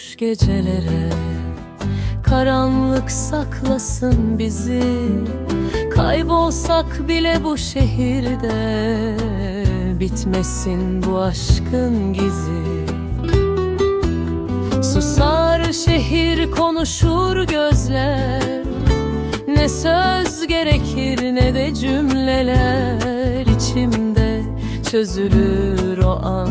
boş gecelere. Karanlık saklasın bizi, kaybolsak bile bu şehirde. Bitmesin bu aşkın gizi. Susar şehir, konuşur gözler. Ne söz gerekir ne de cümleler. İçimde çözülür o an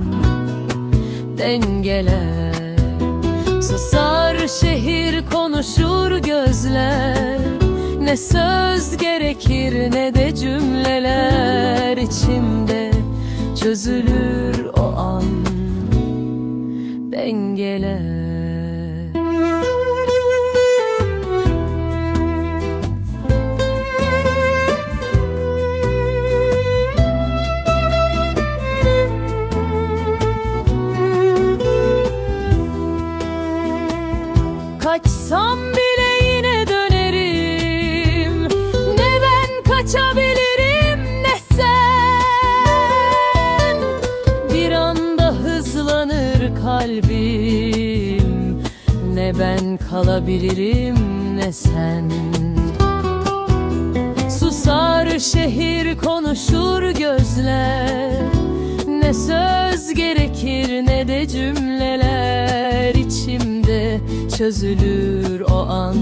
dengeler. Susar şehir, konuşur gözler. Ne söz gerekir ne de cümleler. İçimde çözülür o an dengeler. Kaçsam bile yine dönerim. Ne ben kaçabilirim ne sen. Bir anda hızlanır kalbim. Ne ben kalabilirim ne sen. Susar şehir, konuşur gözler. Ne söz gerekir ne de cümleler. İçimde çözülür o an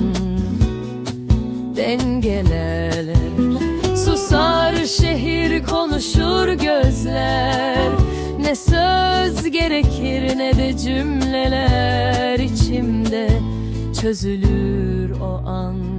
dengeler. Susar şehir, konuşur gözler. Ne söz gerekir ne de cümleler. İçimde çözülür o an